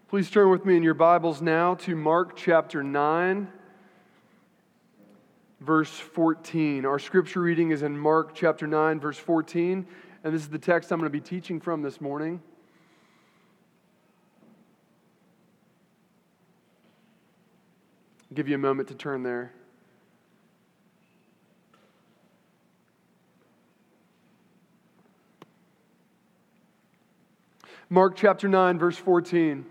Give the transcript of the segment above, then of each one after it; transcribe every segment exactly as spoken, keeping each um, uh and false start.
Please turn with me in your Bibles now to Mark chapter nine, verse fourteen. Our scripture reading is in Mark chapter nine, verse fourteen, and this is the text I'm going to be teaching from this morning. I'll give you a moment to turn there. Mark chapter nine, verse fourteen.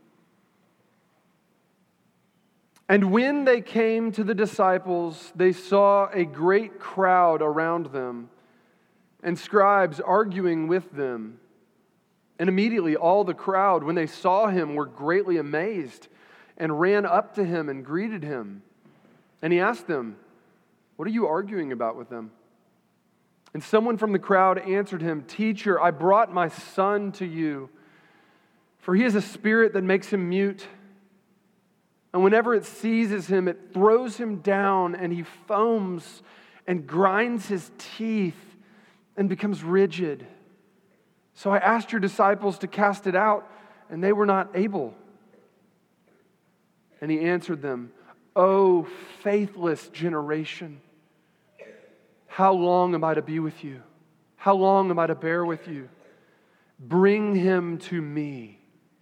And when they came to the disciples, they saw a great crowd around them, and scribes arguing with them. And immediately all the crowd, when they saw him, were greatly amazed, and ran up to him and greeted him. And he asked them, "What are you arguing about with them?" And someone from the crowd answered him, "Teacher, I brought my son to you, for he has a spirit that makes him mute. And whenever it seizes him, it throws him down, and he foams and grinds his teeth and becomes rigid. So I asked your disciples to cast it out, and they were not able." And he answered them, "O faithless generation, how long am I to be with you? How long am I to bear with you? Bring him to me."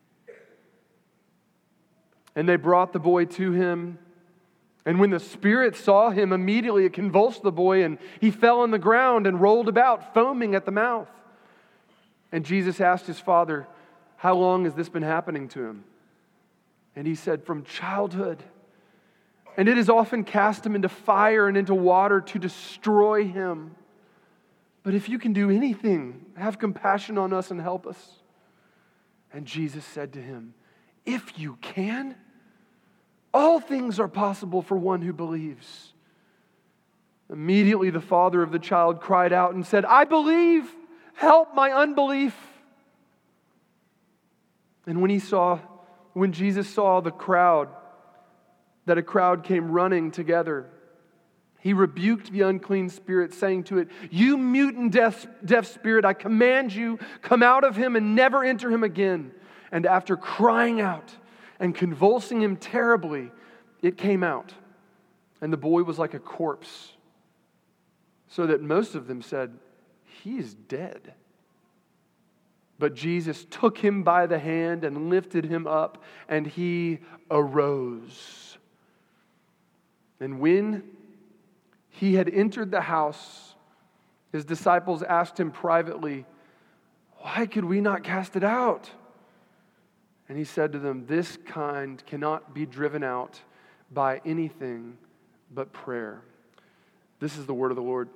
And they brought the boy to him. And when the spirit saw him, immediately it convulsed the boy, and he fell on the ground and rolled about, foaming at the mouth. And Jesus asked his father, "How long has this been happening to him?" And he said, "From childhood. And it has often cast him into fire and into water to destroy him. But if you can do anything, have compassion on us and help us." And Jesus said to him, "If you can, all things are possible for one who believes." Immediately the father of the child cried out and said, "I believe, help my unbelief." And when he saw, when Jesus saw the crowd, that a crowd came running together, he rebuked the unclean spirit, saying to it, "You mute and deaf, deaf spirit, I command you, come out of him and never enter him again." And after crying out and convulsing him terribly, it came out. And the boy was like a corpse, so that most of them said, "He is dead." But Jesus took him by the hand and lifted him up, and he arose. And when he had entered the house, his disciples asked him privately, "Why could we not cast it out?" And he said to them, "This kind cannot be driven out by anything but prayer." This is the word of the Lord.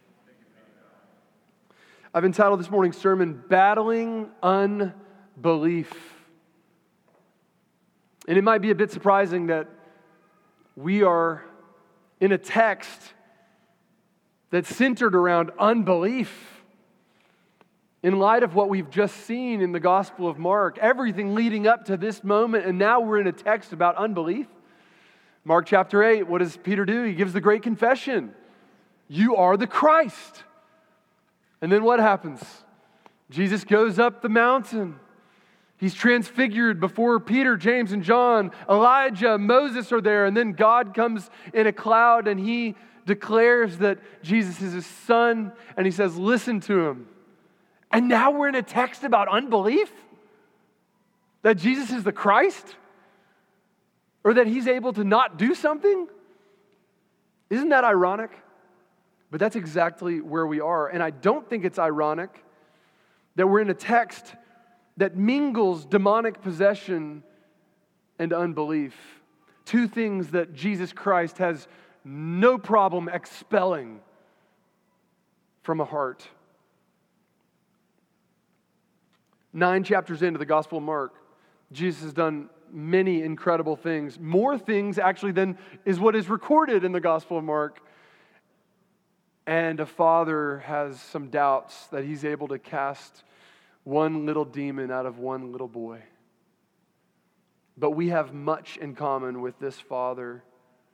I've entitled this morning's sermon, "Battling Unbelief." And it might be a bit surprising that we are in a text that's centered around unbelief. In light of what we've just seen in the Gospel of Mark, everything leading up to this moment, and now we're in a text about unbelief. Mark chapter eight, what does Peter do? He gives the great confession. "You are the Christ." And then what happens? Jesus goes up the mountain. He's transfigured before Peter, James, and John. Elijah, Moses are there, and then God comes in a cloud and he declares that Jesus is his son, and he says, "Listen to him." And now we're in a text about unbelief? That Jesus is the Christ? Or that he's able to not do something? Isn't that ironic? But that's exactly where we are. And I don't think it's ironic that we're in a text that mingles demonic possession and unbelief. Two things that Jesus Christ has no problem expelling from a heart. Nine chapters into the Gospel of Mark, Jesus has done many incredible things. More things, actually, than is what is recorded in the Gospel of Mark. And a father has some doubts that he's able to cast one little demon out of one little boy. But we have much in common with this father.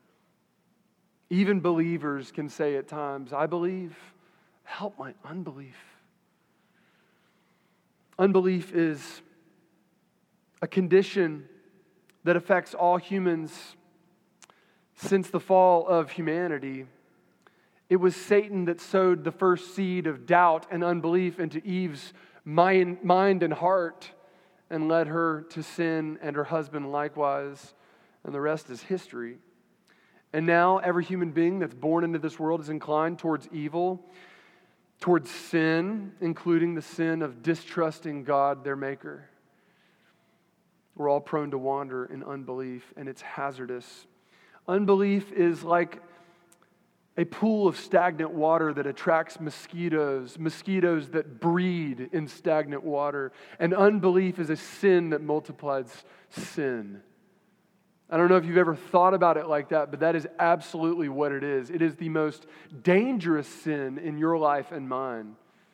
Even believers can say at times, "I believe, help my unbelief." Unbelief is a condition that affects all humans since the fall of humanity. It was Satan that sowed the first seed of doubt and unbelief into Eve's mind, mind and heart and led her to sin, and her husband likewise, and the rest is history. And now every human being that's born into this world is inclined towards evil, towards sin, including the sin of distrusting God, their Maker. We're all prone to wander in unbelief, and it's hazardous. Unbelief is like a pool of stagnant water that attracts mosquitoes, mosquitoes that breed in stagnant water. And unbelief is a sin that multiplies sin. I don't know if you've ever thought about it like that, but that is absolutely what it is. It is the most dangerous sin in your life and mine.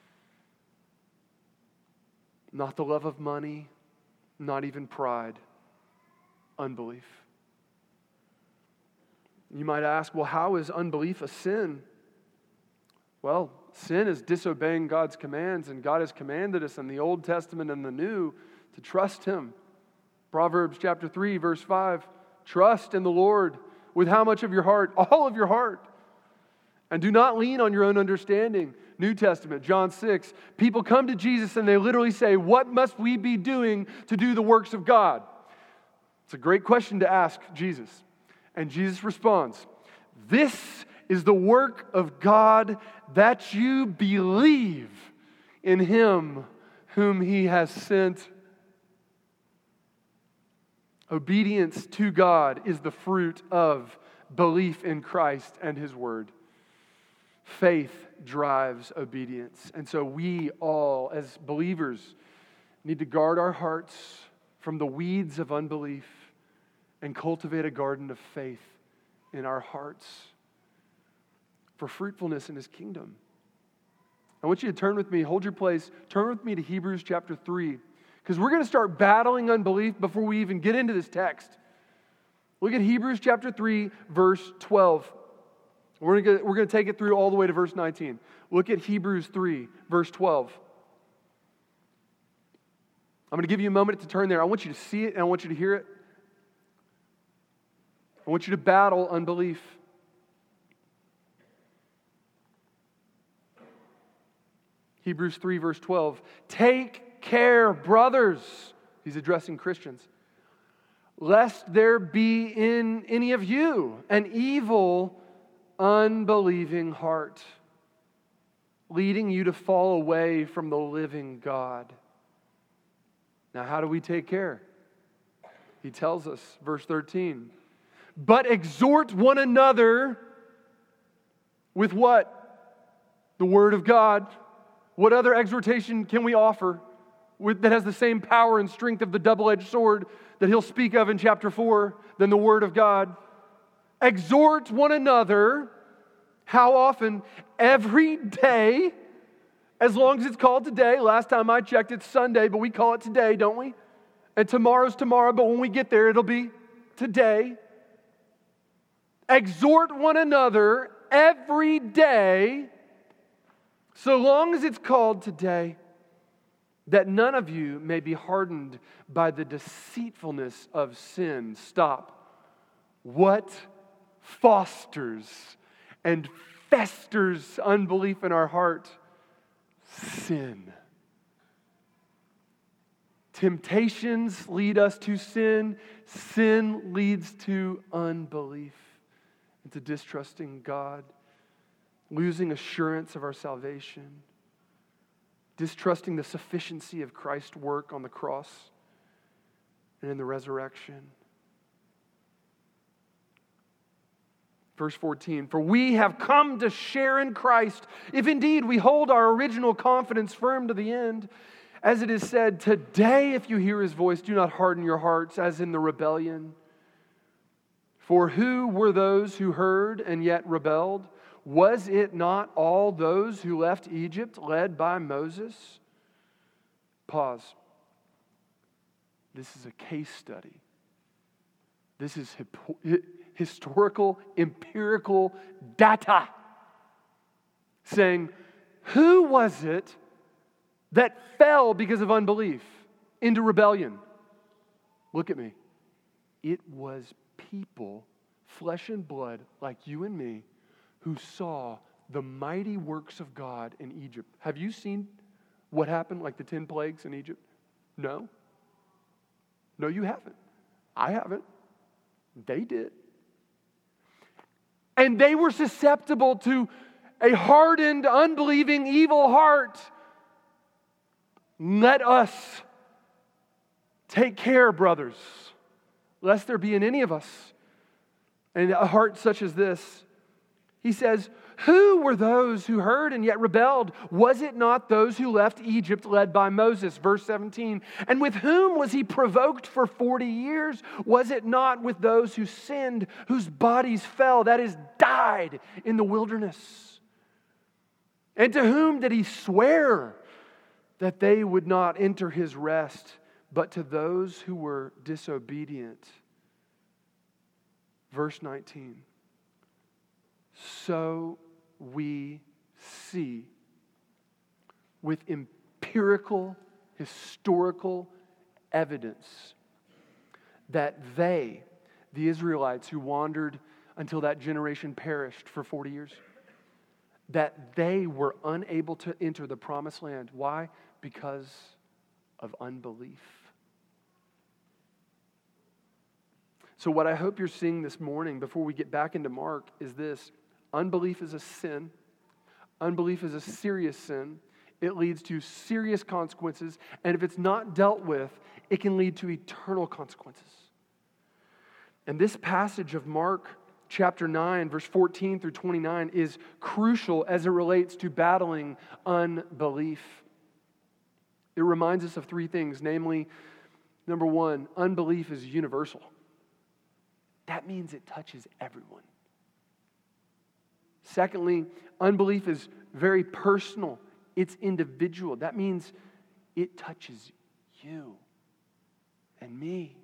Not the love of money, not even pride, unbelief. You might ask, well, how is unbelief a sin? Well, sin is disobeying God's commands, and God has commanded us in the Old Testament and the New to trust Him. Proverbs chapter three, verse five, trust in the Lord with how much of your heart? All of your heart. And do not lean on your own understanding. New Testament, John six, people come to Jesus and they literally say, what must we be doing to do the works of God? It's a great question to ask Jesus. And Jesus responds, this is the work of God, that you believe in Him whom He has sent. Obedience to God is the fruit of belief in Christ and His Word. Faith drives obedience. And so we all, as believers, need to guard our hearts from the weeds of unbelief and cultivate a garden of faith in our hearts for fruitfulness in His kingdom. I want you to turn with me, hold your place, turn with me to Hebrews chapter three, because we're going to start battling unbelief before we even get into this text. Look at Hebrews chapter three, verse twelve. We're going to, we're going to take it through all the way to verse nineteen. Look at Hebrews three, verse twelve. I'm going to give you a moment to turn there. I want you to see it and I want you to hear it. I want you to battle unbelief. Hebrews three, verse twelve. Take care, brothers. He's addressing Christians. Lest there be in any of you an evil, unbelieving heart, leading you to fall away from the living God. Now, how do we take care? He tells us, verse thirteen. But exhort one another with what? The Word of God. What other exhortation can we offer with, that has the same power and strength of the double-edged sword that he'll speak of in chapter four than the Word of God? Exhort one another. How often? Every day, as long as it's called today. Last time I checked, it's Sunday, but we call it today, don't we? And tomorrow's tomorrow, but when we get there, it'll be today. Exhort one another every day, so long as it's called today, that none of you may be hardened by the deceitfulness of sin. Stop. What fosters and festers unbelief in our heart? Sin. Temptations lead us to sin. Sin leads to unbelief and to distrusting God, losing assurance of our salvation, distrusting the sufficiency of Christ's work on the cross and in the resurrection. Verse fourteen, for we have come to share in Christ, if indeed we hold our original confidence firm to the end. As it is said, today if you hear His voice, do not harden your hearts as in the rebellion. For who were those who heard and yet rebelled? Was it not all those who left Egypt led by Moses? Pause. This is a case study. This is hip- historical, empirical data saying, who was it that fell because of unbelief into rebellion? Look at me. It was people, flesh and blood, like you and me, who saw the mighty works of God in Egypt. Have you seen what happened, like the ten plagues in Egypt? No. No, you haven't. I haven't. They did. And they were susceptible to a hardened, unbelieving, evil heart. Let us take care, brothers, lest there be in any of us and a heart such as this. He says, who were those who heard and yet rebelled? Was it not those who left Egypt led by Moses? Verse seventeen. And with whom was he provoked for forty years? Was it not with those who sinned, whose bodies fell, that is, died in the wilderness? And to whom did he swear that they would not enter his rest, but to those who were disobedient? Verse nineteen. So we see with empirical, historical evidence that they, the Israelites who wandered until that generation perished for forty years, that they were unable to enter the promised land. Why? Because of unbelief. So what I hope you're seeing this morning before we get back into Mark is this. Unbelief is a sin. Unbelief is a serious sin. It leads to serious consequences. And if it's not dealt with, it can lead to eternal consequences. And this passage of Mark chapter nine, verse fourteen through twenty-nine is crucial as it relates to battling unbelief. It reminds us of three things. Namely, number one, unbelief is universal. That means it touches everyone. Secondly, unbelief is very personal. It's individual. That means it touches you and me.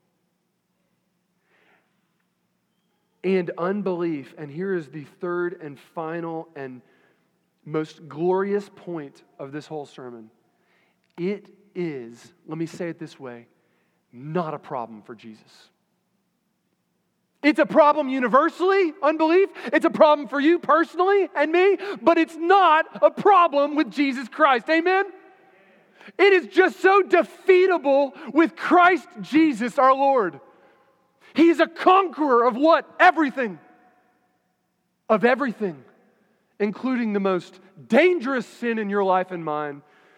And unbelief, and here is the third and final and most glorious point of this whole sermon. It is, let me say it this way, not a problem for Jesus. It's a problem universally, unbelief. It's a problem for you personally and me, but it's not a problem with Jesus Christ. Amen? It is just so defeatable with Christ Jesus our Lord. He's a conqueror of what? Everything. Of everything, including the most dangerous sin in your life and mine,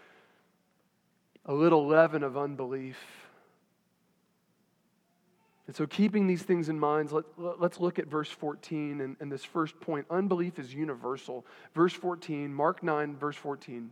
a little leaven of unbelief. And so keeping these things in mind, let, let's look at verse fourteen and, and this first point. Unbelief is universal. Verse fourteen, Mark nine, verse fourteen.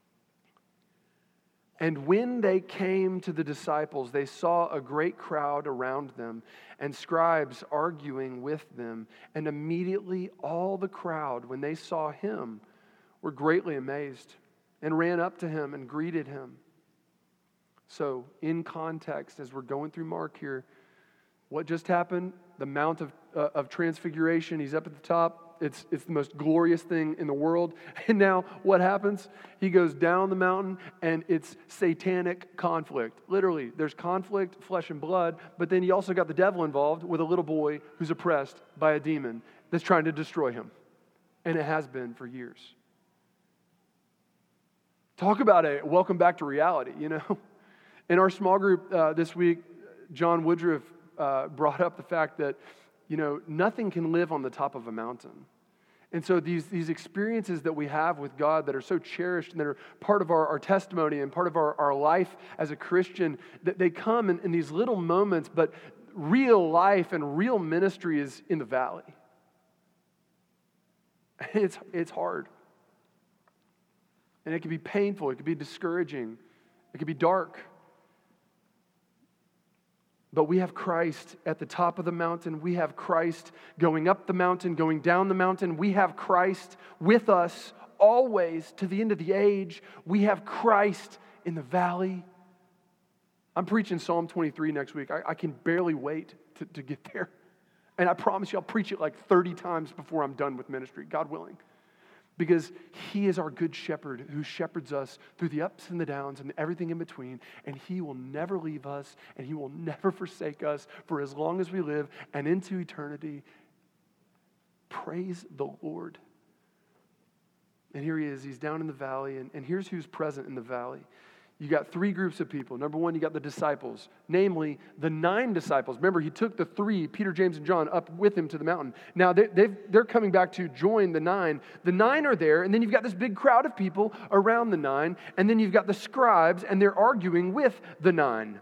And when they came to the disciples, they saw a great crowd around them and scribes arguing with them. And immediately all the crowd, when they saw him, were greatly amazed and ran up to him and greeted him. So in context, as we're going through Mark here, what just happened? The Mount of, uh, of Transfiguration. He's up at the top. It's, it's the most glorious thing in the world. And now what happens? He goes down the mountain and it's satanic conflict. Literally, there's conflict, flesh and blood, but then you also got the devil involved with a little boy who's oppressed by a demon that's trying to destroy him. And it has been for years. Talk about a welcome back to reality, you know. In our small group uh, this week, John Woodruff Uh, brought up the fact that, you know, nothing can live on the top of a mountain. And so these, these experiences that we have with God that are so cherished and that are part of our, our testimony and part of our, our life as a Christian, that they come in, in these little moments, but real life and real ministry is in the valley. It's, it's hard. And it can be painful. It can be discouraging. It can be dark. But we have Christ at the top of the mountain. We have Christ going up the mountain, going down the mountain. We have Christ with us always to the end of the age. We have Christ in the valley. I'm preaching Psalm twenty-three next week. I, I can barely wait to, to get there. And I promise you I'll preach it like thirty times before I'm done with ministry, God willing. Because he is our good shepherd who shepherds us through the ups and the downs and everything in between. And he will never leave us and he will never forsake us for as long as we live and into eternity. Praise the Lord. And here he is. He's down in the valley. And, and here's who's present in the valley. You got three groups of people. Number one, you got the disciples, namely the nine disciples. Remember, he took the three, Peter, James, and John, up with him to the mountain. Now, they, they've, they're coming back to join the nine. The nine are there, and then you've got this big crowd of people around the nine, and then you've got the scribes, and they're arguing with the nine.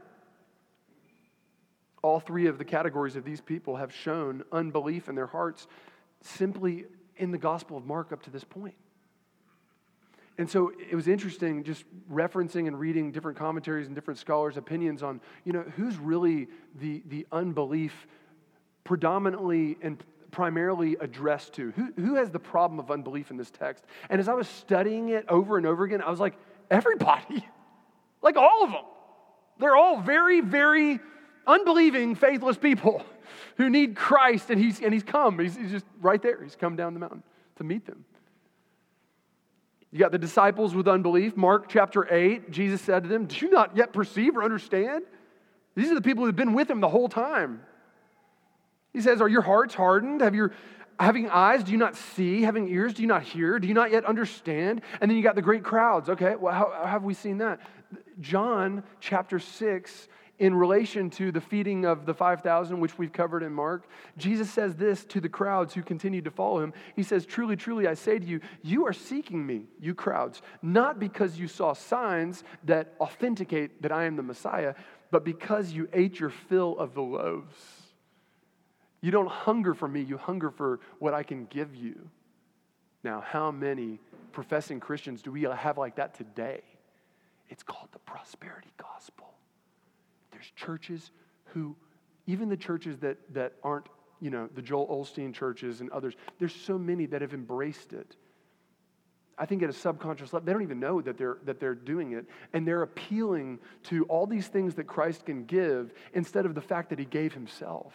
All three of the categories of these people have shown unbelief in their hearts simply in the Gospel of Mark up to this point. And so it was interesting just referencing and reading different commentaries and different scholars' opinions on, you know, who's really the, the unbelief predominantly and primarily addressed to? Who, who has the problem of unbelief in this text? And as I was studying it over and over again, I was like, everybody. Like all of them. They're all very, very unbelieving, faithless people who need Christ, and he's, and he's come. He's, he's just right there. He's come down the mountain to meet them. You got the disciples with unbelief. Mark chapter eight, Jesus said to them, do you not yet perceive or understand? These are the people who have been with him the whole time. He says, are your hearts hardened? Have your, having eyes, do you not see? Having ears, do you not hear? Do you not yet understand? And then you got the great crowds. Okay, well, how, how have we seen that? John chapter six, in relation to the feeding of the five thousand, which we've covered in Mark, Jesus says this to the crowds who continued to follow him. He says, truly, truly, I say to you, you are seeking me, you crowds, not because you saw signs that authenticate that I am the Messiah, but because you ate your fill of the loaves. You don't hunger for me, you hunger for what I can give you. Now, how many professing Christians do we have like that today? It's called the prosperity gospel. There's churches who, even the churches that, that aren't, you know, the Joel Osteen churches and others, there's so many that have embraced it. I think at a subconscious level, they don't even know that they're that they're doing it. And they're appealing to all these things that Christ can give instead of the fact that he gave himself.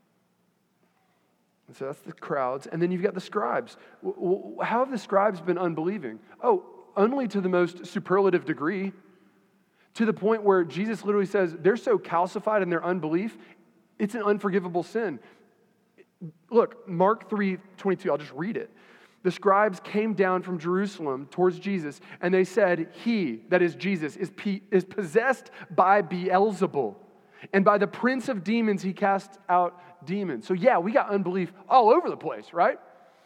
And so that's the crowds. And then you've got the scribes. How have the scribes been unbelieving? Oh, only to the most superlative degree. To the point where Jesus literally says they're so calcified in their unbelief, it's an unforgivable sin. Look, Mark three twenty-two, I'll just read it. The scribes came down from Jerusalem towards Jesus, and they said, he, that is Jesus, is, pe- is possessed by Beelzebul, and by the prince of demons he casts out demons. So yeah, we got unbelief all over the place, right?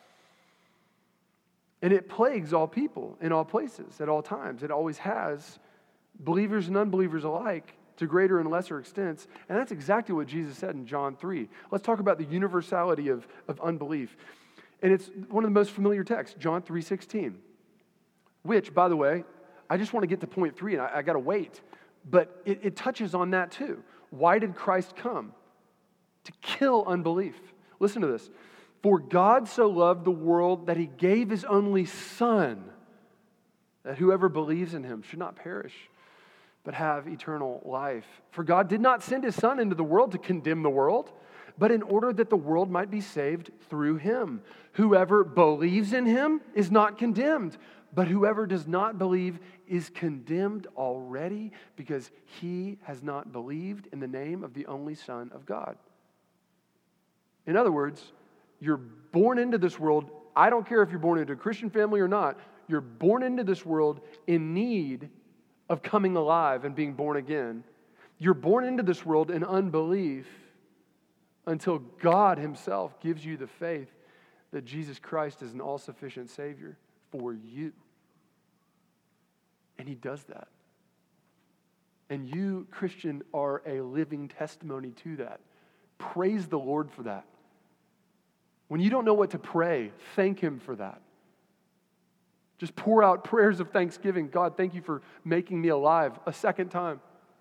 And it plagues all people in all places at all times. It always has. Believers and unbelievers alike, to greater and lesser extents. And that's exactly what Jesus said in John three. Let's talk about the universality of, of unbelief. And it's one of the most familiar texts, John three sixteen. Which, by the way, I just want to get to point three, and I, I got to wait. But it, it touches on that too. Why did Christ come? To kill unbelief. Listen to this. For God so loved the world that he gave his only Son, that whoever believes in him should not perish, but have eternal life. For God did not send his Son into the world to condemn the world, but in order that the world might be saved through him. Whoever believes in him is not condemned, but whoever does not believe is condemned already because he has not believed in the name of the only Son of God. In other words, you're born into this world. I don't care if you're born into a Christian family or not. You're born into this world in need of coming alive and being born again. You're born into this world in unbelief until God himself gives you the faith that Jesus Christ is an all-sufficient Savior for you. And he does that. And you, Christian, are a living testimony to that. Praise the Lord for that. When you don't know what to pray, thank him for that. Just pour out prayers of thanksgiving. God, thank you for making me alive a second time.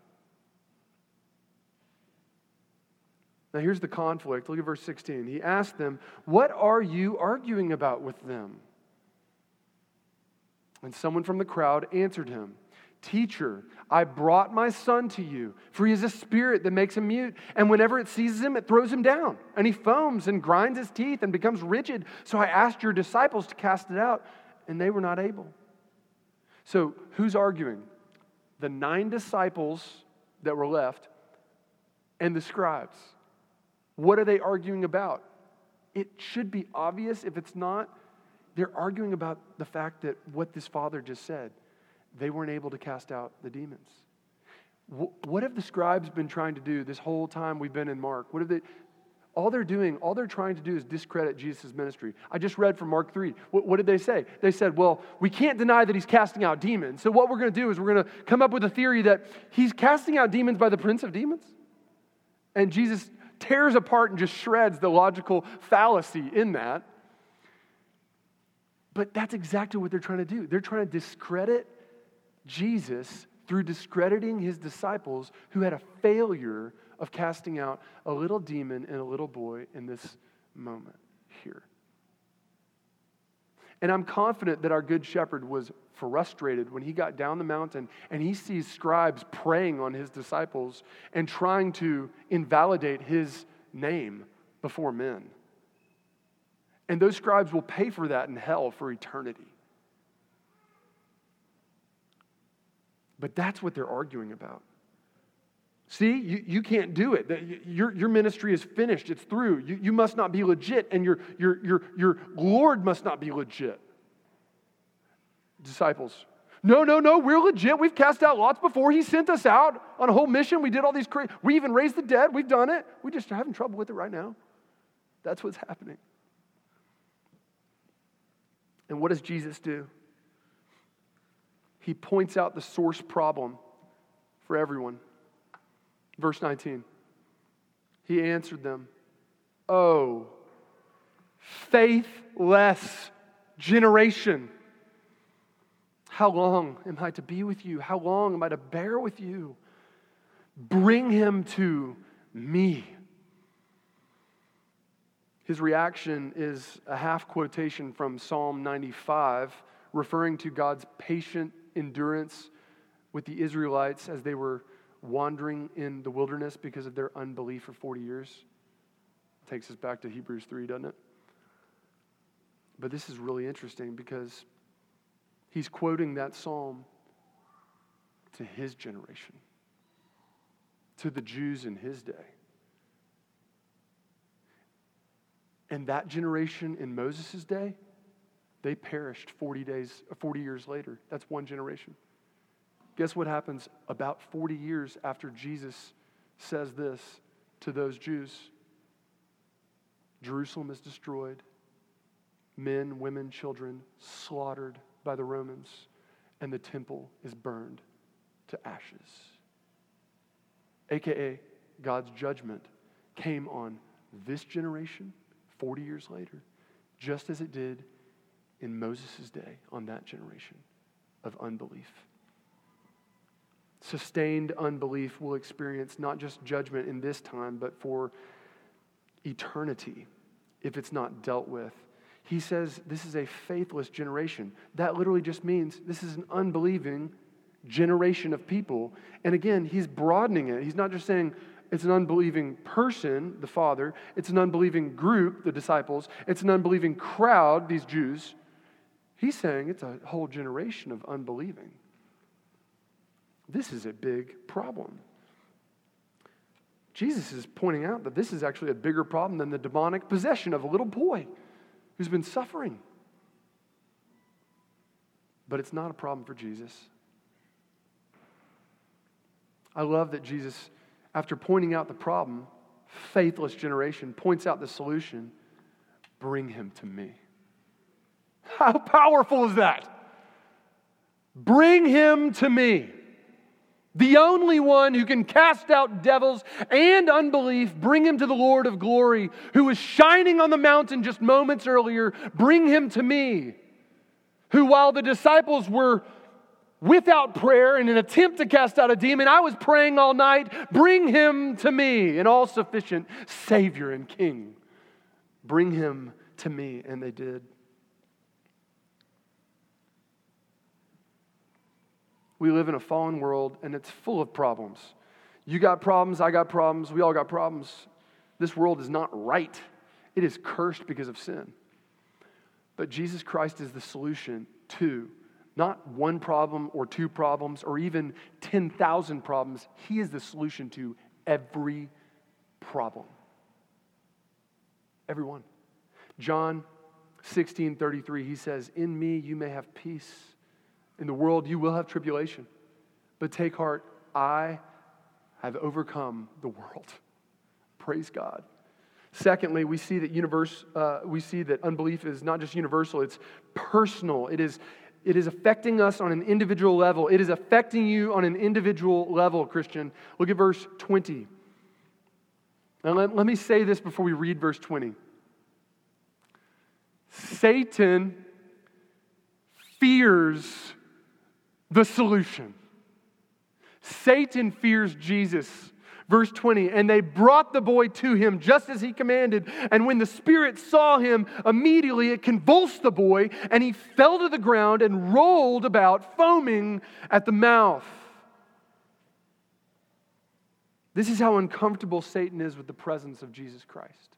Now here's the conflict. Look at verse sixteen. He asked them, what are you arguing about with them? And someone from the crowd answered him, Teacher, I brought my son to you, for he is a spirit that makes him mute, and whenever it seizes him, it throws him down, and he foams and grinds his teeth and becomes rigid. So I asked your disciples to cast it out, and they were not able. So who's arguing? The nine disciples that were left and the scribes. What are they arguing about? It should be obvious. If it's not, they're arguing about the fact that what this father just said, they weren't able to cast out the demons. What have the scribes been trying to do this whole time we've been in Mark? What have they? All they're doing, all they're trying to do is discredit Jesus' ministry. I just read from Mark three. What, what did they say? They said, well, we can't deny that he's casting out demons. So what we're going to do is we're going to come up with a theory that he's casting out demons by the prince of demons. And Jesus tears apart and just shreds the logical fallacy in that. But that's exactly what they're trying to do. They're trying to discredit Jesus through discrediting his disciples who had a failure of casting out a little demon and a little boy in this moment here. And I'm confident that our good shepherd was frustrated when he got down the mountain and he sees scribes preying on his disciples and trying to invalidate his name before men. And those scribes will pay for that in hell for eternity. But that's what they're arguing about. See, you, you can't do it. Your, your ministry is finished. It's through. You, you must not be legit, and your, your, your, your Lord must not be legit. Disciples, no, no, no, we're legit. We've cast out lots before. He sent us out on a whole mission. We did all these crazy, we even raised the dead. We've done it. We just are having trouble with it right now. That's what's happening. And what does Jesus do? He points out the source problem for everyone. Verse nineteen. He answered them, "Oh, faithless generation. How long am I to be with you? How long am I to bear with you? Bring him to me." His reaction is a half quotation from Psalm ninety-five, referring to God's patient endurance with the Israelites as they were wandering in the wilderness because of their unbelief for forty years. Takes us back to Hebrews three, doesn't it? But this is really interesting because he's quoting that psalm to his generation, to the Jews in his day. And that generation in Moses' day, they perished forty days, forty years later. That's one generation. Guess what happens about forty years after Jesus says this to those Jews? Jerusalem is destroyed. Men, women, children slaughtered by the Romans. And the temple is burned to ashes. A K A God's judgment came on this generation forty years later, just as it did in Moses' day on that generation of unbelief. Sustained unbelief will experience not just judgment in this time, but for eternity if it's not dealt with. He says this is a faithless generation. That literally just means this is an unbelieving generation of people. And again, he's broadening it. He's not just saying it's an unbelieving person, the Father. It's an unbelieving group, the disciples. It's an unbelieving crowd, these Jews. He's saying it's a whole generation of unbelieving. This is a big problem. Jesus is pointing out that this is actually a bigger problem than the demonic possession of a little boy who's been suffering. But it's not a problem for Jesus. I love that Jesus, after pointing out the problem, faithless generation, points out the solution. Bring him to me. How powerful is that? Bring him to me. The only one who can cast out devils and unbelief, bring him to the Lord of glory, who was shining on the mountain just moments earlier. Bring him to me. Who, while the disciples were without prayer in an attempt to cast out a demon, I was praying all night. Bring him to me, an all-sufficient Savior and King. Bring him to me. And they did. We live in a fallen world, and it's full of problems. You got problems, I got problems, we all got problems. This world is not right. It is cursed because of sin. But Jesus Christ is the solution to not one problem or two problems or even ten thousand problems. He is the solution to every problem. Every one. John sixteen thirty-three, he says, "In me you may have peace. In the world you will have tribulation. But take heart, I have overcome the world." Praise God. Secondly, we see that universe, uh, we see that unbelief is not just universal, it's personal. It is, it is affecting us on an individual level. It is affecting you on an individual level, Christian. Look at verse twenty. Now let, let me say this before we read verse twenty. Satan fears the solution. Satan fears Jesus. Verse twenty, "And they brought the boy to him just as he commanded. And when the spirit saw him, immediately it convulsed the boy, and he fell to the ground and rolled about, foaming at the mouth." This is how uncomfortable Satan is with the presence of Jesus Christ.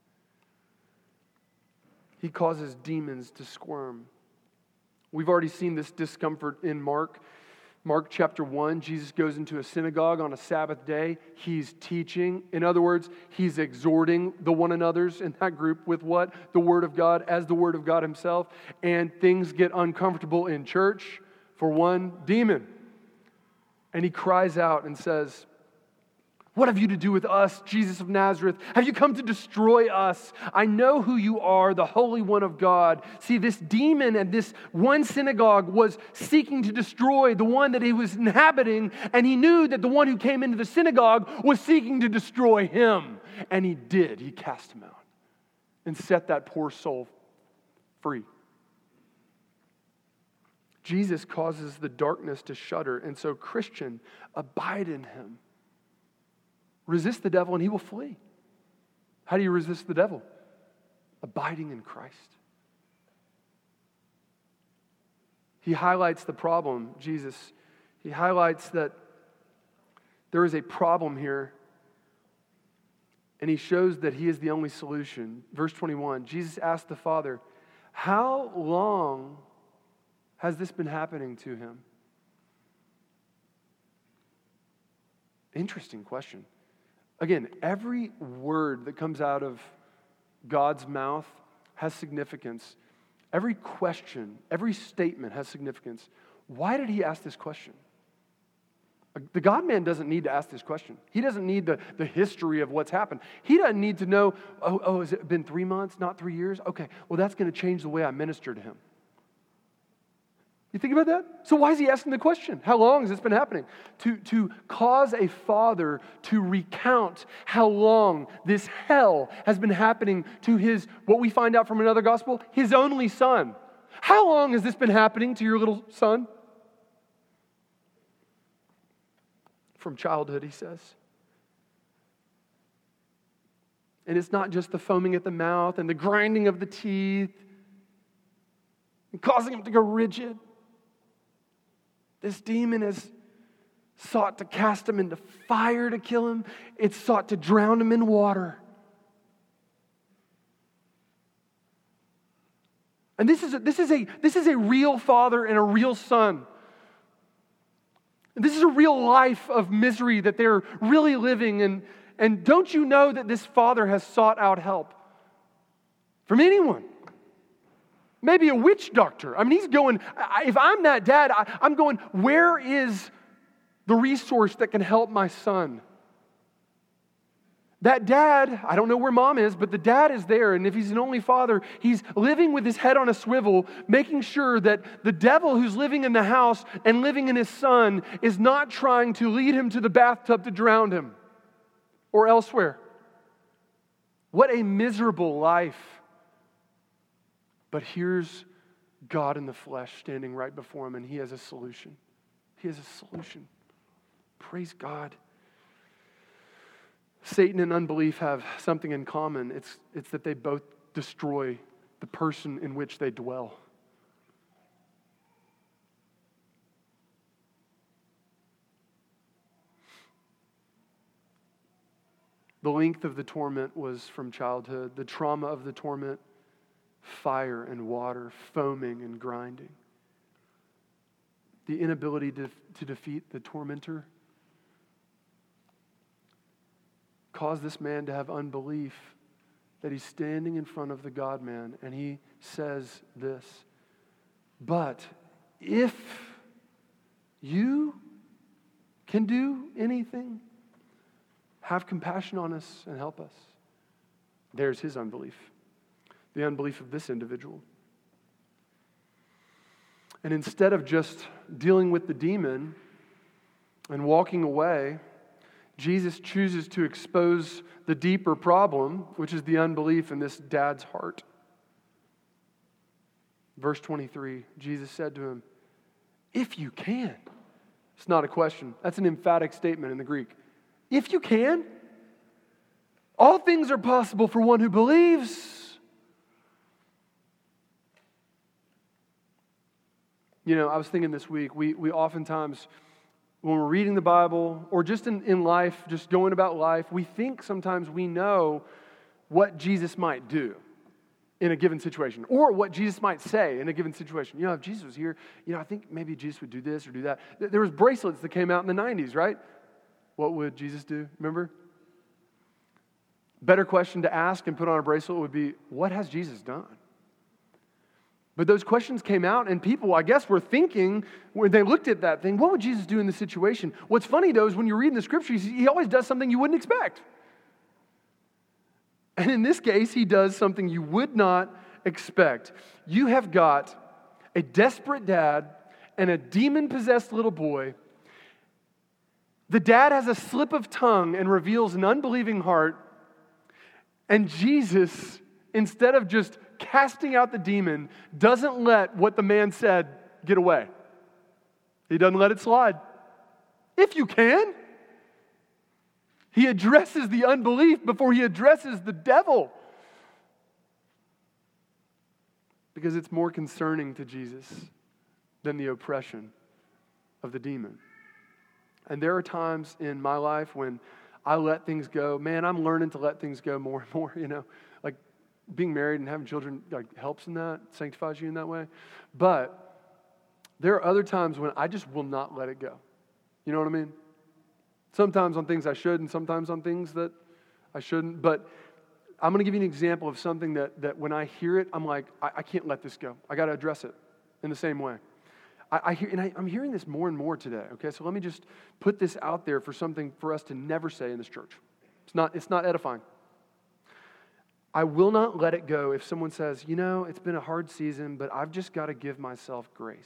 He causes demons to squirm. We've already seen this discomfort in Mark. Mark chapter one, Jesus goes into a synagogue on a Sabbath day. He's teaching. In other words, he's exhorting the one another's in that group with what? The Word of God, as the Word of God himself. And things get uncomfortable in church for one demon. And he cries out and says, "What have you to do with us, Jesus of Nazareth? Have you come to destroy us? I know who you are, the Holy One of God." See, this demon and this one synagogue was seeking to destroy the one that he was inhabiting, and he knew that the one who came into the synagogue was seeking to destroy him. And he did. He cast him out and set that poor soul free. Jesus causes the darkness to shudder, and so, Christian, abide in him. Resist the devil and he will flee. How do you resist the devil? Abiding in Christ. He highlights the problem, Jesus. He highlights that there is a problem here, and he shows that he is the only solution. Verse twenty-one, Jesus asked the Father, "How long has this been happening to him?" Interesting question. Again, every word that comes out of God's mouth has significance. Every question, every statement has significance. Why did he ask this question? The God-man doesn't need to ask this question. He doesn't need the, the history of what's happened. He doesn't need to know, oh, oh, has it been three months, not three years? Okay, well, that's going to change the way I minister to him. You think about that? So why is he asking the question? How long has this been happening? To, to cause a father to recount how long this hell has been happening to his, what we find out from another gospel, his only son. How long has this been happening to your little son? From childhood, he says. And it's not just the foaming at the mouth and the grinding of the teeth and causing him to go rigid. This demon has sought to cast him into fire to kill him. It's sought to drown him in water. And this is a, this is a, this is a real father and a real son. This is a real life of misery that they're really living. And, and don't you know that this father has sought out help from anyone? Maybe a witch doctor. I mean, he's going, if I'm that dad, I, I'm going, where is the resource that can help my son? That dad, I don't know where mom is, but the dad is there. And if he's an only father, he's living with his head on a swivel, making sure that the devil who's living in the house and living in his son is not trying to lead him to the bathtub to drown him or elsewhere. What a miserable life. But here's God in the flesh standing right before him, and he has a solution. He has a solution. Praise God. Satan and unbelief have something in common. It's, it's that they both destroy the person in which they dwell. The length of the torment was from childhood. The trauma of the torment fire and water, foaming and grinding. The inability to, to defeat the tormentor caused this man to have unbelief that he's standing in front of the God-man, and he says this, "But if you can do anything, have compassion on us and help us." There's his unbelief, the unbelief of this individual. And instead of just dealing with the demon and walking away, Jesus chooses to expose the deeper problem, which is the unbelief in this dad's heart. Verse twenty-three, Jesus said to him, "If you can." It's not a question. That's an emphatic statement in the Greek. If you can, all things are possible for one who believes. You know, I was thinking this week, we, we oftentimes, when we're reading the Bible, or just in, in life, just going about life, we think sometimes we know what Jesus might do in a given situation, or what Jesus might say in a given situation. You know, if Jesus was here, you know, I think maybe Jesus would do this or do that. There was bracelets that came out in the nineties, right? What would Jesus do? Remember? Better question to ask and put on a bracelet would be, what has Jesus done? But those questions came out, and people, I guess, were thinking, when they looked at that thing, what would Jesus do in this situation? What's funny, though, is when you read in the Scriptures, he always does something you wouldn't expect. And in this case, he does something you would not expect. You have got a desperate dad and a demon-possessed little boy. The dad has a slip of tongue and reveals an unbelieving heart. And Jesus, instead of just casting out the demon, doesn't let what the man said get away. He doesn't let it slide. If you can. He addresses the unbelief before he addresses the devil. Because it's more concerning to Jesus than the oppression of the demon. And there are times in my life when I let things go. Man, I'm learning to let things go more and more, you know. Like being married and having children like helps in that, sanctifies you in that way. But there are other times when I just will not let it go. You know what I mean? Sometimes on things I should and sometimes on things that I shouldn't. But I'm going to give you an example of something that, that when I hear it, I'm like, I, I can't let this go. I got to address it in the same way. I, I hear, and I, I'm hearing this more and more today, okay? So let me just put this out there for something for us to never say in this church. It's not, it's not edifying. I will not let it go if someone says, you know, it's been a hard season, but I've just got to give myself grace.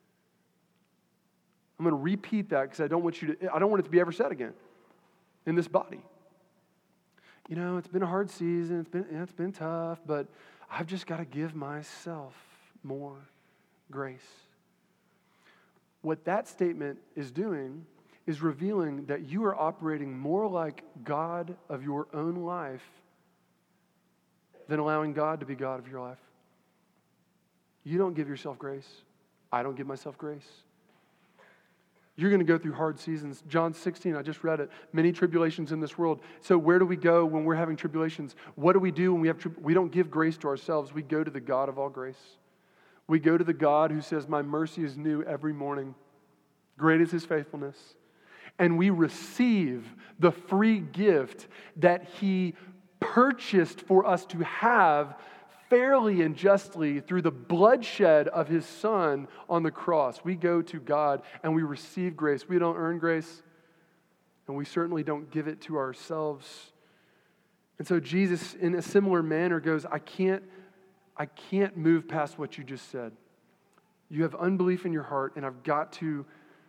I'm going to repeat that because I don't want you to, I don't want it to be ever said again in this body. You know, it's been a hard season, it's been, it's been tough, but I've just got to give myself more grace. What that statement is doing is revealing that you are operating more like God of your own life than allowing God to be God of your life. You don't give yourself grace. I don't give myself grace. You're going to go through hard seasons. John sixteen, I just read it. Many tribulations in this world. So where do we go when we're having tribulations? What do we do when we have tri- we don't give grace to ourselves. We go to the God of all grace. We go to the God who says, my mercy is new every morning. Great is his faithfulness. And we receive the free gift that he purchased for us to have fairly and justly through the bloodshed of his Son on the cross. We go to God and we receive grace. We don't earn grace, and we certainly don't give it to ourselves. And so Jesus, in a similar manner, goes, I can't, I can't move past what you just said. You have unbelief in your heart, and I've got to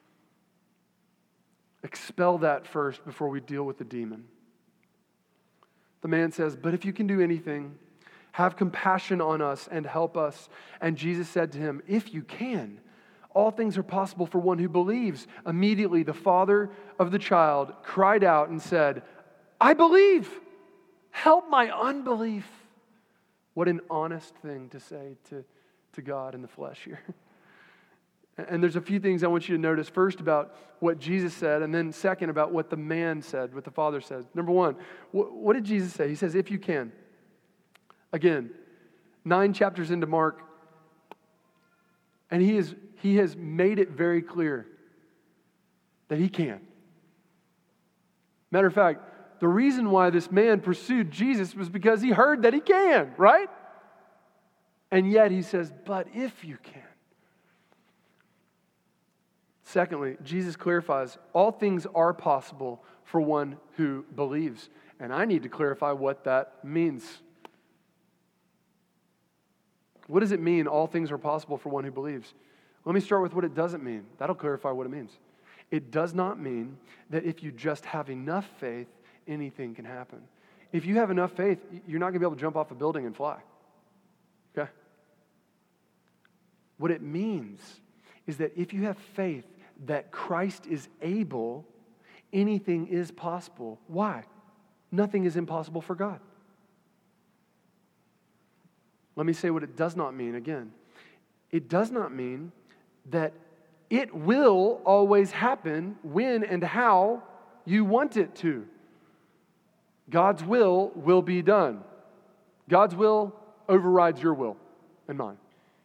expel that first before we deal with the demon. The man says, but if you can do anything, have compassion on us and help us. And Jesus said to him, if you can, all things are possible for one who believes. Immediately the father of the child cried out and said, I believe. Help my unbelief. What an honest thing to say to, to God in the flesh here. And there's a few things I want you to notice. First, about what Jesus said, and then second, about what the man said, what the father said. Number one, what did Jesus say? He says, if you can. Again, Nine chapters into Mark, and he, is, he has made it very clear that he can. Matter of fact, the reason why this man pursued Jesus was because he heard that he can, right? And yet he says, but if you can. Secondly, Jesus clarifies, all things are possible for one who believes. And I need to clarify what that means. What does it mean, all things are possible for one who believes? Let me start with what it doesn't mean. That'll clarify what it means. It does not mean that if you just have enough faith, anything can happen. If you have enough faith, you're not going to be able to jump off a building and fly. Okay? What it means is that if you have faith that Christ is able, anything is possible. Why? Nothing is impossible for God. Let me say what it does not mean again. It does not mean that it will always happen when and how you want it to. God's will will be done. God's will overrides your will and mine.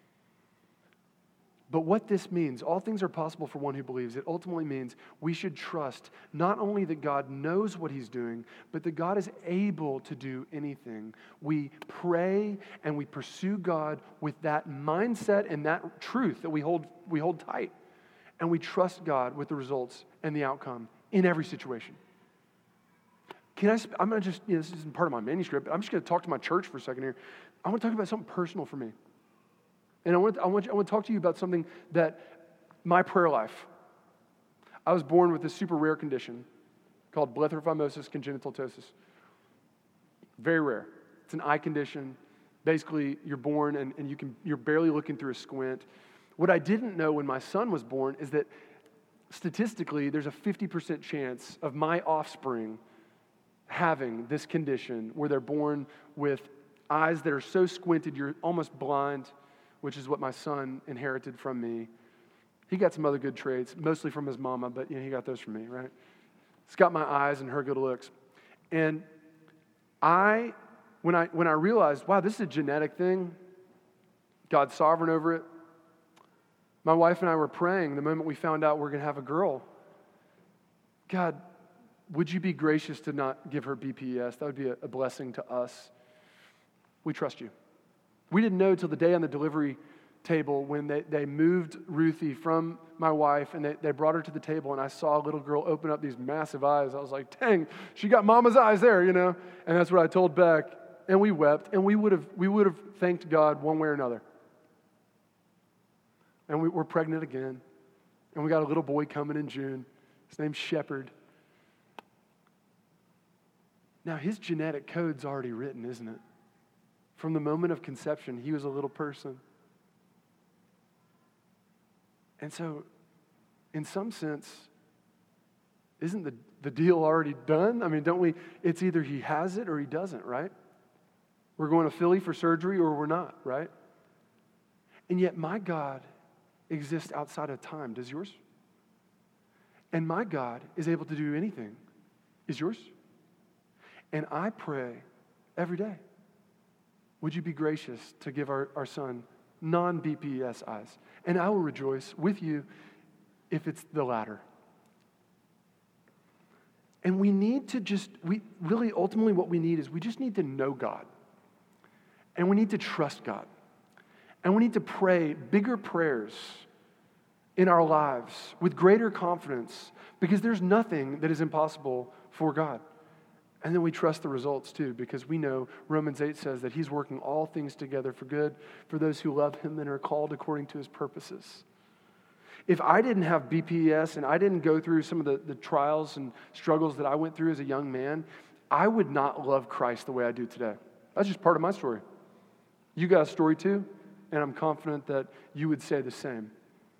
But what this means, all things are possible for one who believes. It ultimately means we should trust not only that God knows what He's doing, but that God is able to do anything. We pray and we pursue God with that mindset and that truth that we hold, we hold tight. And we trust God with the results and the outcome in every situation. Can I, I'm going to just, you know, this isn't part of my manuscript, but I'm just going to talk to my church for a second here. I want to talk about something personal for me. And I want, to, I, want, I want to talk to you about something that, my prayer life. I was born with a super rare condition called blepharophimosis congenital ptosis. Very rare. It's an eye condition. Basically, you're born and, and you can, you're barely looking through a squint. What I didn't know when my son was born is that statistically, there's a fifty percent chance of my offspring having this condition where they're born with eyes that are so squinted you're almost blind, which is what my son inherited from me. He got some other good traits, mostly from his mama, but you know, he got those from me, right? He's got my eyes and her good looks. And I, when I when I realized, wow, this is a genetic thing, God's sovereign over it, my wife and I were praying the moment we found out we're going to have a girl. God, would you be gracious to not give her B P E S? That would be a, a blessing to us. We trust you. We didn't know till the day on the delivery table when they, they moved Ruthie from my wife and they, they brought her to the table and I saw a little girl open up these massive eyes. I was like, dang, she got mama's eyes there, you know? And that's what I told Beck. And we wept and we would have we would have thanked God one way or another. And we, we're pregnant again. And we got a little boy coming in June. His name's Shepherd. Now, his genetic code's already written, isn't it? From the moment of conception, he was a little person. And so, in some sense, isn't the, the deal already done? I mean, don't we? It's either he has it or he doesn't, right? We're going to Philly for surgery or we're not, right? And yet, my God exists outside of time. Does yours? And my God is able to do anything. Is yours? And I pray every day, would you be gracious to give our, our son non-B P S eyes? And I will rejoice with you if it's the latter. And we need to just, we really ultimately what we need is we just need to know God. And we need to trust God. And we need to pray bigger prayers in our lives with greater confidence because there's nothing that is impossible for God. And then we trust the results too because we know Romans eight says that He's working all things together for good for those who love Him and are called according to His purposes. If I didn't have B P S and I didn't go through some of the, the trials and struggles that I went through as a young man, I would not love Christ the way I do today. That's just part of my story. You got a story too, and I'm confident that you would say the same.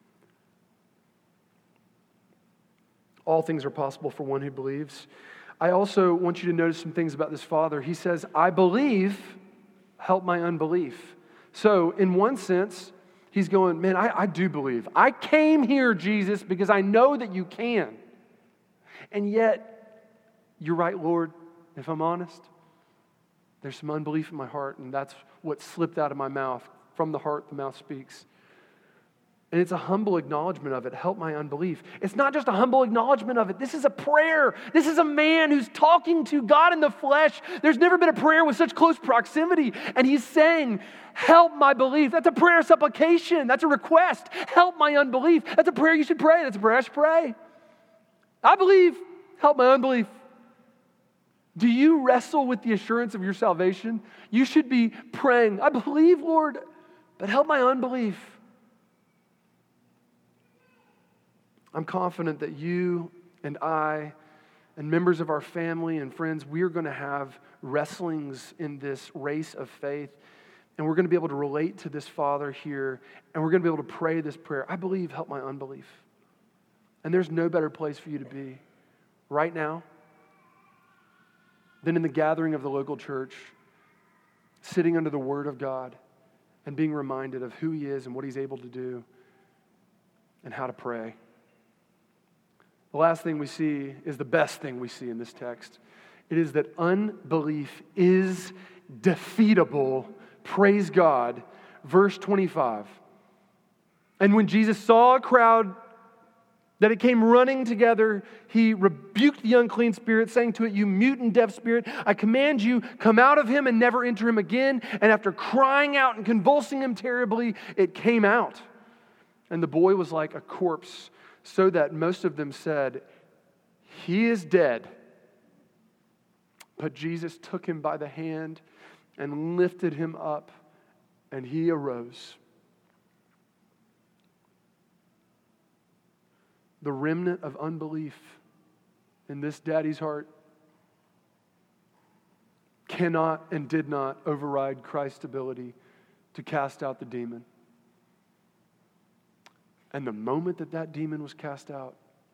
All things are possible for one who believes. I also want you to notice some things about this father. He says, I believe, help my unbelief. So in one sense, he's going, man, I, I do believe. I came here, Jesus, because I know that you can. And yet, you're right, Lord, if I'm honest. There's some unbelief in my heart, and that's what slipped out of my mouth. From the heart, the mouth speaks. And it's a humble acknowledgement of it. Help my unbelief. It's not just a humble acknowledgement of it. This is a prayer. This is a man who's talking to God in the flesh. There's never been a prayer with such close proximity. And he's saying, help my belief. That's a prayer supplication. That's a request. Help my unbelief. That's a prayer you should pray. That's a prayer I should pray. I believe. Help my unbelief. Do you wrestle with the assurance of your salvation? You should be praying, I believe, Lord, but help my unbelief. I'm confident that you and I and members of our family and friends, we are going to have wrestlings in this race of faith, and we're going to be able to relate to this Father here, and we're going to be able to pray this prayer. I believe, help my unbelief. And there's no better place for you to be right now than in the gathering of the local church, sitting under the Word of God and being reminded of who He is and what He's able to do and how to pray. The last thing we see is the best thing we see in this text. It is that unbelief is defeatable. Praise God. Verse twenty-five. And when Jesus saw a crowd that it came running together, He rebuked the unclean spirit, saying to it, you mute and deaf spirit, I command you, come out of him and never enter him again. And after crying out and convulsing him terribly, it came out. And the boy was like a corpse, so that most of them said, he is dead. But Jesus took him by the hand and lifted him up, and he arose. The remnant of unbelief in this daddy's heart cannot and did not override Christ's ability to cast out the demon. And the moment that that demon was cast out,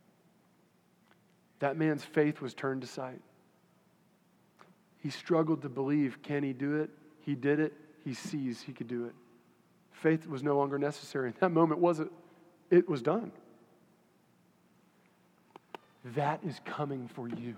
that man's faith was turned to sight. He struggled to believe, can he do it? He did it. He sees he could do it. Faith was no longer necessary. In that moment, was it? It was done. That is coming for you.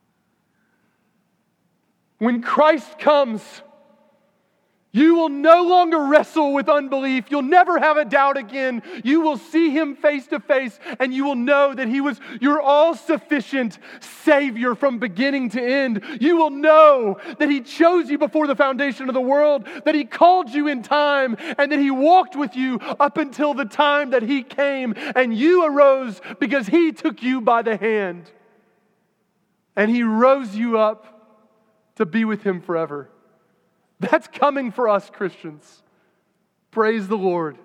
When Christ comes, you will no longer wrestle with unbelief. You'll never have a doubt again. You will see Him face to face, and you will know that He was your all-sufficient Savior from beginning to end. You will know that He chose you before the foundation of the world, that He called you in time, and that He walked with you up until the time that He came, and you arose because He took you by the hand, and He rose you up to be with Him forever. That's coming for us, Christians. Praise the Lord.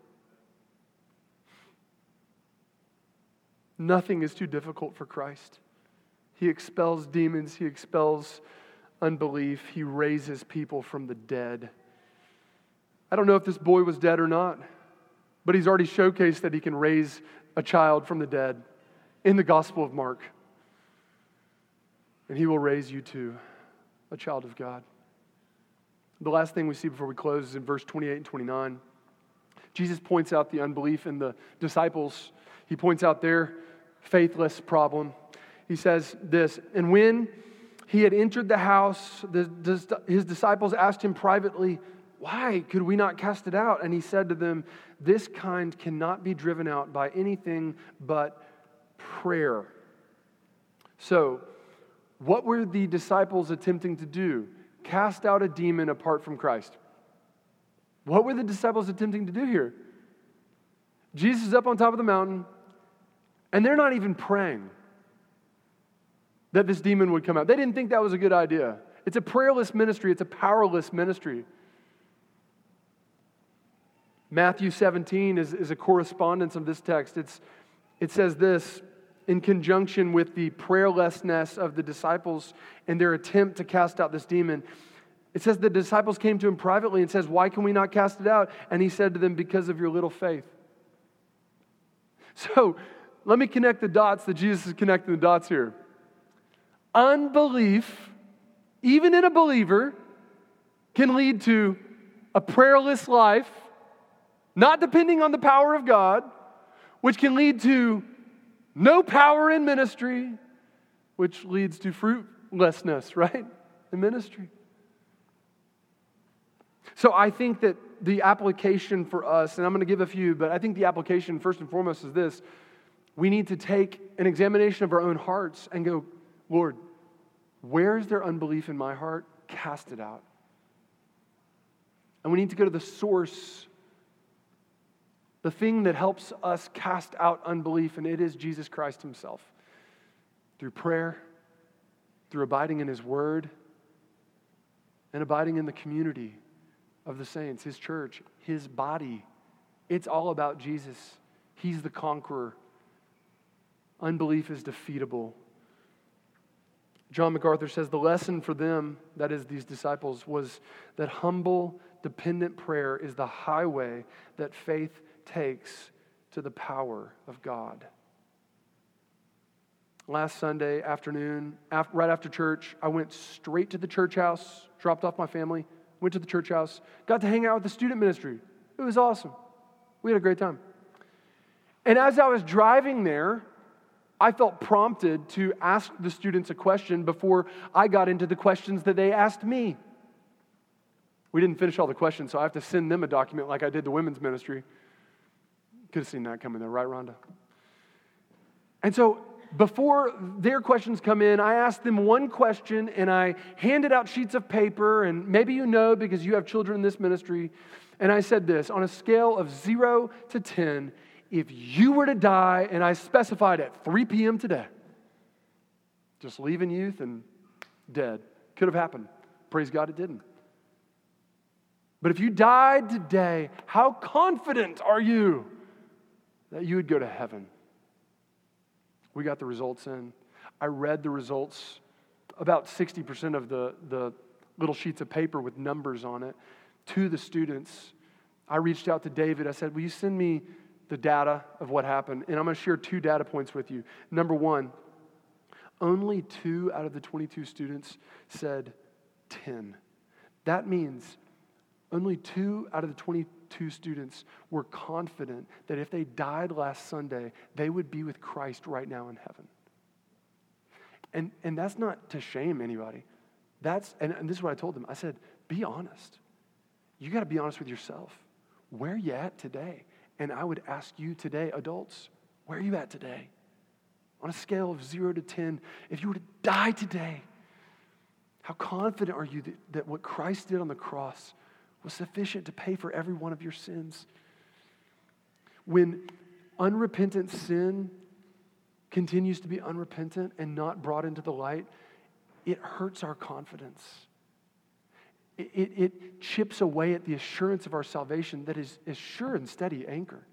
Nothing is too difficult for Christ. He expels demons. He expels unbelief. He raises people from the dead. I don't know if this boy was dead or not, but he's already showcased that he can raise a child from the dead in the Gospel of Mark. And He will raise you too, a child of God. The last thing we see before we close is in verse twenty-eight and twenty-nine. Jesus points out the unbelief in the disciples. He points out their faithless problem. He says this, and when He had entered the house, the, His disciples asked Him privately, why could we not cast it out? And He said to them, this kind cannot be driven out by anything but prayer. So, what were the disciples attempting to do? Cast out a demon apart from Christ. What were the disciples attempting to do here? Jesus is up on top of the mountain, and they're not even praying that this demon would come out. They didn't think that was a good idea. It's a prayerless ministry. It's a powerless ministry. Matthew seventeen is, is a correspondence of this text. It's, it says this, in conjunction with the prayerlessness of the disciples and their attempt to cast out this demon. It says the disciples came to Him privately and says, why can we not cast it out? And He said to them, because of your little faith. So, let me connect the dots that Jesus is connecting the dots here. Unbelief, even in a believer, can lead to a prayerless life, not depending on the power of God, which can lead to no power in ministry, which leads to fruitlessness, right? In ministry. So I think that the application for us, and I'm going to give a few, but I think the application first and foremost is this. We need to take an examination of our own hearts and go, Lord, where is there unbelief in my heart? Cast it out. And we need to go to the source, the thing that helps us cast out unbelief, and it is Jesus Christ himself. Through prayer, through abiding in his word, and abiding in the community of the saints, his church, his body. It's all about Jesus. He's the conqueror. Unbelief is defeatable. John MacArthur says the lesson for them, that is these disciples, was that humble, dependent prayer is the highway that faith takes to the power of God. Last Sunday afternoon, after, right after church, I went straight to the church house, dropped off my family, went to the church house, got to hang out with the student ministry. It was awesome. We had a great time. And as I was driving there, I felt prompted to ask the students a question before I got into the questions that they asked me. We didn't finish all the questions, so I have to send them a document like I did the women's ministry. Could have seen that coming there, right, Rhonda? And so before their questions come in, I asked them one question, and I handed out sheets of paper, and maybe you know because you have children in this ministry, and I said this, on a scale of zero to ten, if you were to die, and I specified at three p.m. today, just leaving youth and dead. Could have happened. Praise God it didn't. But if you died today, how confident are you that you would go to heaven? We got the results in. I read the results, about sixty percent of the, the little sheets of paper with numbers on it, to the students. I reached out to David. I said, will you send me the data of what happened? And I'm going to share two data points with you. Number one, only two out of the twenty-two students said ten. That means only two out of the twenty-two students were confident that if they died last Sunday, they would be with Christ right now in heaven. And, and that's not to shame anybody. That's and, and this is what I told them. I said, be honest. You got to be honest with yourself. Where are you at today? And I would ask you today, adults, where are you at today? On a scale of zero to ten, if you were to die today, how confident are you that, that what Christ did on the cross was sufficient to pay for every one of your sins? When unrepentant sin continues to be unrepentant and not brought into the light, it hurts our confidence. It, it, it chips away at the assurance of our salvation that is a sure and steady anchor.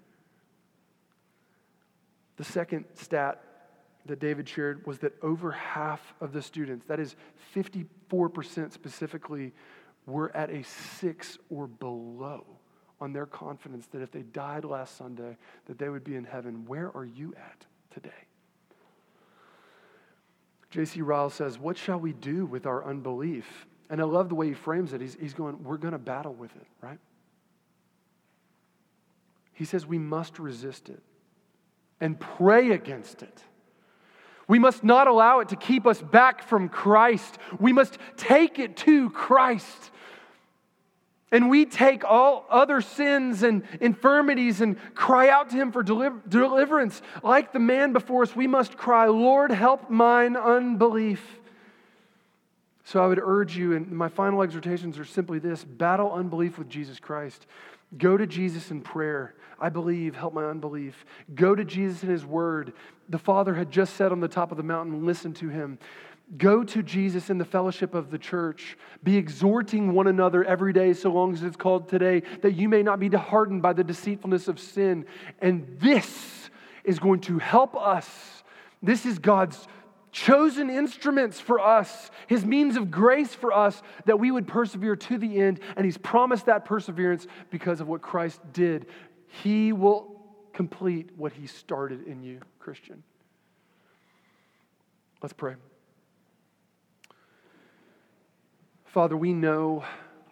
The second stat that David shared was that over half of the students, that is fifty-four percent specifically, were at a six or below on their confidence that if they died last Sunday, that they would be in heaven. Where are you at today? J C Ryle says, what shall we do with our unbelief? And I love the way he frames it. He's, he's going, we're going to battle with it, right? He says we must resist it and pray against it. We must not allow it to keep us back from Christ. We must take it to Christ. And we take all other sins and infirmities and cry out to Him for deliver- deliverance. Like the man before us, we must cry, Lord, help mine unbelief. So I would urge you, and my final exhortations are simply this: battle unbelief with Jesus Christ. Go to Jesus in prayer. I believe, help my unbelief. Go to Jesus in His Word. The Father had just said on the top of the mountain, listen to Him. Go to Jesus in the fellowship of the church. Be exhorting one another every day, so long as it's called today, that you may not be hardened by the deceitfulness of sin. And this is going to help us. This is God's chosen instruments for us, His means of grace for us, that we would persevere to the end. And He's promised that perseverance because of what Christ did. He will complete what He started in you, Christian. Let's pray. Father, we know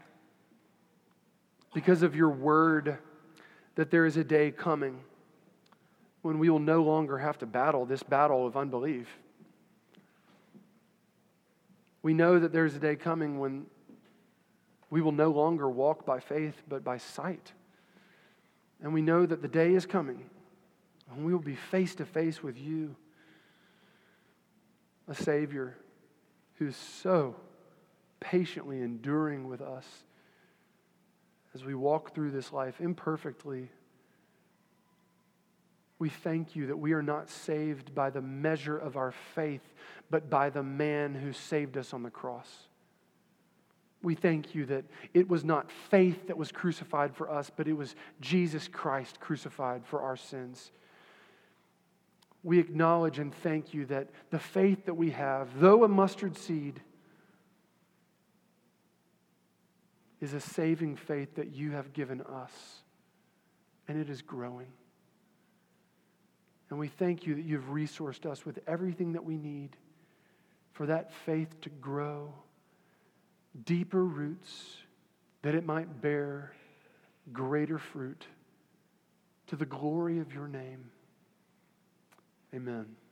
because of your word that there is a day coming when we will no longer have to battle this battle of unbelief. We know that there's a day coming when We will no longer walk by faith, but by sight. And we know that the day is coming when we will be face to face with you, a Savior who's so patiently enduring with us as we walk through this life imperfectly. We thank you that we are not saved by the measure of our faith, but by the man who saved us on the cross. We thank you that it was not faith that was crucified for us, but it was Jesus Christ crucified for our sins. We acknowledge and thank you that the faith that we have, though a mustard seed, is a saving faith that you have given us, and it is growing. And we thank you that you've resourced us with everything that we need for that faith to grow, deeper roots, that it might bear greater fruit to the glory of your name. Amen.